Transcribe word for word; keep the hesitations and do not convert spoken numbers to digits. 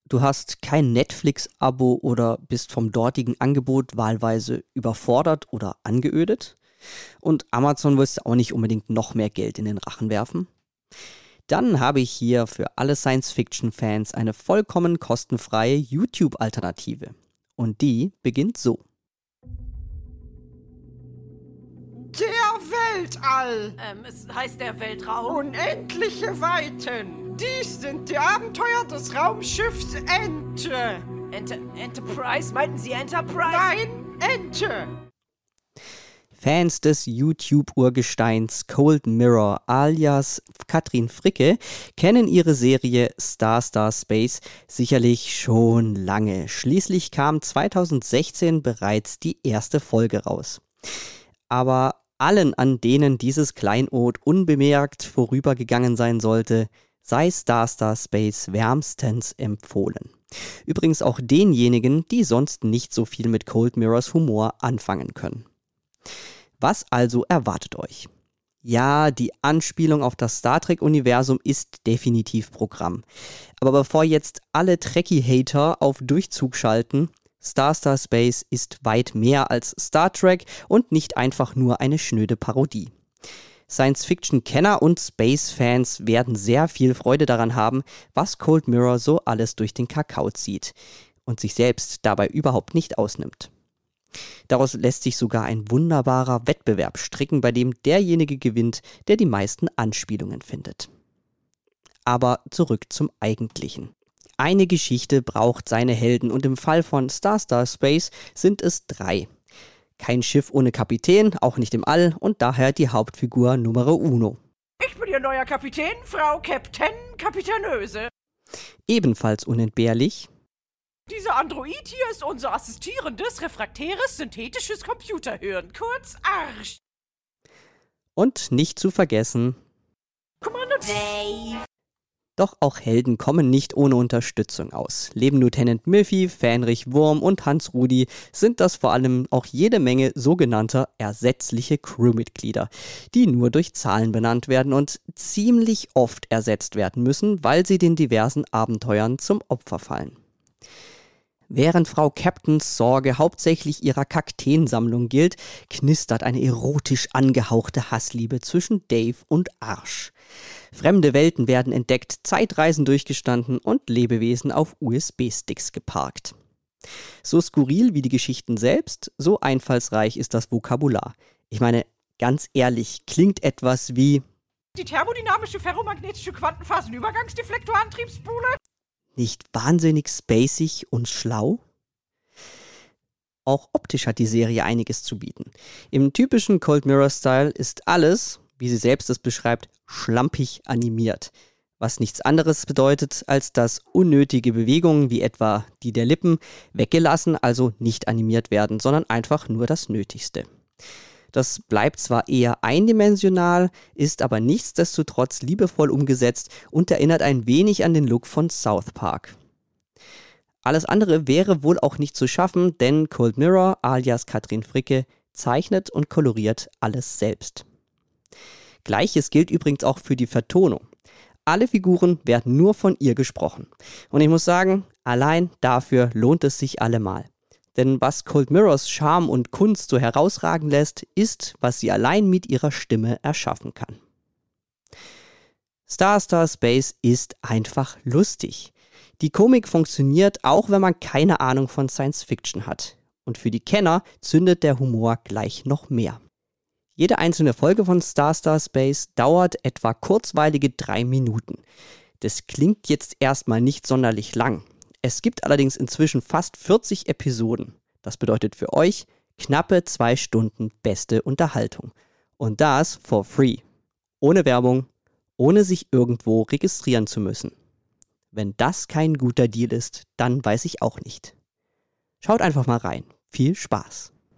Du hast kein Netflix-Abo oder bist vom dortigen Angebot wahlweise überfordert oder angeödet? Und Amazon willst du auch nicht unbedingt noch mehr Geld in den Rachen werfen? Dann habe ich hier für alle Science-Fiction-Fans eine vollkommen kostenfreie YouTube-Alternative. Und die beginnt so. Der Weltall! Ähm, es heißt der Weltraum. Unendliche Weiten! Dies sind die Abenteuer des Raumschiffs Ente! Enter Enterprise? Meinten Sie Enterprise? Nein, Ente! Fans des YouTube-Urgesteins Cold Mirror alias Katrin Fricke kennen ihre Serie Star Star Space sicherlich schon lange. Schließlich kam zweitausendsechzehn bereits die erste Folge raus. Aber allen, an denen dieses Kleinod unbemerkt vorübergegangen sein sollte, sei Star Star Space wärmstens empfohlen. Übrigens auch denjenigen, die sonst nicht so viel mit Cold Mirrors Humor anfangen können. Was also erwartet euch? Ja, die Anspielung auf das Star Trek-Universum ist definitiv Programm. Aber bevor jetzt alle Trekkie-Hater auf Durchzug schalten, Star Star Space ist weit mehr als Star Trek und nicht einfach nur eine schnöde Parodie. Science-Fiction-Kenner und Space-Fans werden sehr viel Freude daran haben, was Cold Mirror so alles durch den Kakao zieht und sich selbst dabei überhaupt nicht ausnimmt. Daraus lässt sich sogar ein wunderbarer Wettbewerb stricken, bei dem derjenige gewinnt, der die meisten Anspielungen findet. Aber zurück zum Eigentlichen. Eine Geschichte braucht seine Helden und im Fall von Star Star Space sind es drei. Kein Schiff ohne Kapitän, auch nicht im All und daher die Hauptfigur Numero Uno. Ich bin Ihr neuer Kapitän, Frau Captain Kapitänöse. Ebenfalls unentbehrlich. Dieser Android hier ist unser assistierendes, refraktäres, synthetisches Computerhirn, kurz Arsch. Und nicht zu vergessen, Kommando Dave. Doch auch Helden kommen nicht ohne Unterstützung aus. Neben Lieutenant Miffy, Fähnrich Wurm und Hans Rudi sind das vor allem auch jede Menge sogenannter ersetzliche Crewmitglieder, die nur durch Zahlen benannt werden und ziemlich oft ersetzt werden müssen, weil sie den diversen Abenteuern zum Opfer fallen. Während Frau Captains Sorge hauptsächlich ihrer Kakteensammlung gilt, knistert eine erotisch angehauchte Hassliebe zwischen Dave und Arsch. Fremde Welten werden entdeckt, Zeitreisen durchgestanden und Lebewesen auf U S B-Sticks geparkt. So skurril wie die Geschichten selbst, so einfallsreich ist das Vokabular. Ich meine, ganz ehrlich, klingt etwas wie Die thermodynamische ferromagnetische Quantenphasenübergangsdeflektorantriebsspule? Nicht wahnsinnig spacig und schlau? Auch optisch hat die Serie einiges zu bieten. Im typischen Cold Mirror-Style ist alles, wie sie selbst es beschreibt, schlampig animiert. Was nichts anderes bedeutet, als dass unnötige Bewegungen wie etwa die der Lippen weggelassen, also nicht animiert werden, sondern einfach nur das Nötigste. Das bleibt zwar eher eindimensional, ist aber nichtsdestotrotz liebevoll umgesetzt und erinnert ein wenig an den Look von South Park. Alles andere wäre wohl auch nicht zu schaffen, denn Cold Mirror alias Katrin Fricke zeichnet und koloriert alles selbst. Gleiches gilt übrigens auch für die Vertonung. Alle Figuren werden nur von ihr gesprochen. Und ich muss sagen, allein dafür lohnt es sich allemal. Denn was Cold Mirrors Charme und Kunst so herausragen lässt, ist, was sie allein mit ihrer Stimme erschaffen kann. Star Star Space ist einfach lustig. Die Komik funktioniert, auch wenn man keine Ahnung von Science Fiction hat. Und für die Kenner zündet der Humor gleich noch mehr. Jede einzelne Folge von Star Star Space dauert etwa kurzweilige drei Minuten. Das klingt jetzt erstmal nicht sonderlich lang. Es gibt allerdings inzwischen fast vierzig Episoden. Das bedeutet für euch knappe zwei Stunden beste Unterhaltung. Und das for free. Ohne Werbung, ohne sich irgendwo registrieren zu müssen. Wenn das kein guter Deal ist, dann weiß ich auch nicht. Schaut einfach mal rein. Viel Spaß!